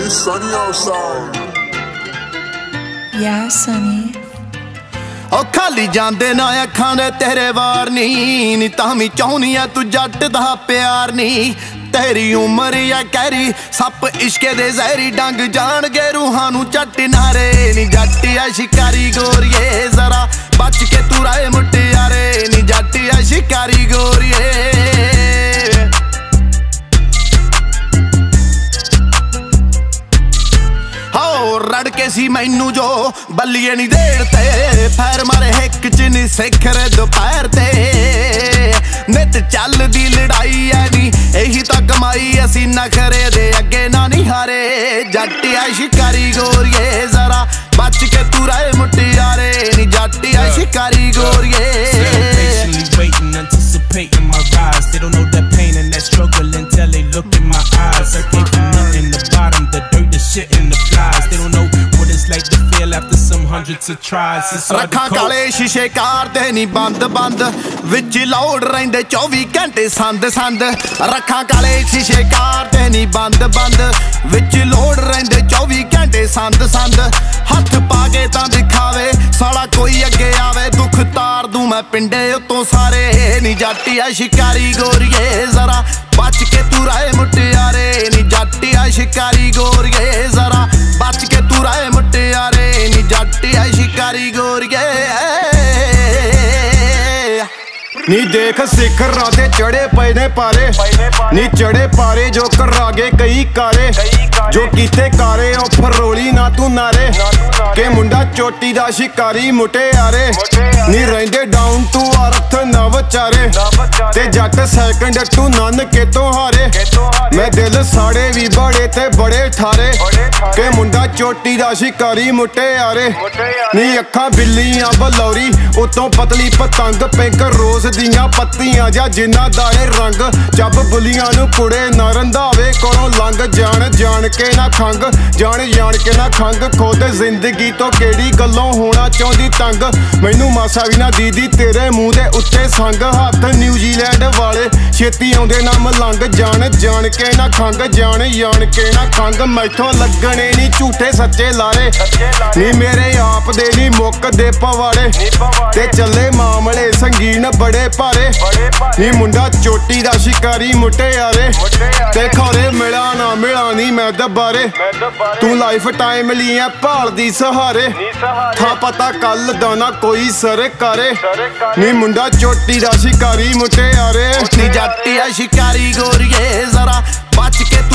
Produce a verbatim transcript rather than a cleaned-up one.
it's sunny outside. Yeah, sunny. ओ खाली जांदे ना अखां दे तेरे वार नी नी तां भी चाहुनी आ तू जट दा प्यार नी तेरी उमर या कैरी सप इश्के दे जहरी डंग जान गे रूहां नू चट नारे नी जट आ शिकारी गोरिए जरा बच के तू राए मुटियारे नी जट आ शिकारी गोरिए रड़के सी मैनू जो बल्लिए नी देर ते पैर मारे हिक च नी सिखर दोपहर ते नित चल दी लड़ाई है नी यही तो कमाई असी नखरे दे अगे ना नी हारे जट आ शिकारी गोरिए जरा बच के तू रहे मुटियारे नी जट आ शिकारी गोरिए Anticipating my rise, they don't know that pain and that struggle until they look in my eyes. I came from nothing, the bottom, the dirt, the shit and the flies. They don't know what it's like to fail after some hundreds of tries. रखा काले शीशे car दे नी बंद बंद विच loud रहिंदे चौबी घंटे संद संद रखा काले शीशे कार दे नी बंद बंद विच लोड रहिंदे चौबी घंटे संद संद हथ पाके तां दिखावे साला कोई अगे आवे दुख तार दूं मैं पिंडे उतों सारे नी जट आ शिकारी गोरिए जरा बच के तू राए मुटियारे नी जट आ शिकारी गोरिए जरा बच के तू राए मुटियारे नी जट आ शिकारी गोरिए नी देख सिखरां ते चढ़े पए ने पारे नी चढ़े पारे जो करागे कई कारे जो कीते कारे ओ फरोली ना तू नारे के मुंडा चोटी दा शिकारी मुटियारे नी रहिंदे डाउन टू अर्थ ना विचारे ते जट सैकंड टू नन के तो हारे मैं दिल साड़े भी बड़े ते बड़े ठारे के मुंडा चोटी दा शिकारी मुटियारे नी अखां बिल्लियां बलौरी उतों पतली पतंग पिंक रोज दियां पत्तियां जा जिन्ना दा ए रंग जब बुलियां नू कुड़े ना रंधावे कोलों लंघ जान जान के ना खंग जान जान के ना खंग खुद जिंदगी तो केड़ी गल्लों होना चाहुंदी तंग मैनू मासा भी ना दीदी तेरे मुंह दे उत्ते संग हत्थ न्यूजीलैंड वाले छेती आउंदे ना मलंग जान जान के ना खंग जान जान के ना खंग मैथों लगने नी झूठे सच्चे लारे नी मेरे आप दे नी मुक दे पवाड़े ते चले मामले संगीन बड़े भारे नी मुंडा चोटी दा शिकारी मुटियारे ते खौरे मिला ना मिला नी मैं दबारे तू लाइफ टाइम लिया भाल दी सहारे था पता कल दा ना कोई सरकारे नी मुंडा चोटी दा शिकारी मुटियारे नी जट आ शिकारी गोरिए जरा बच के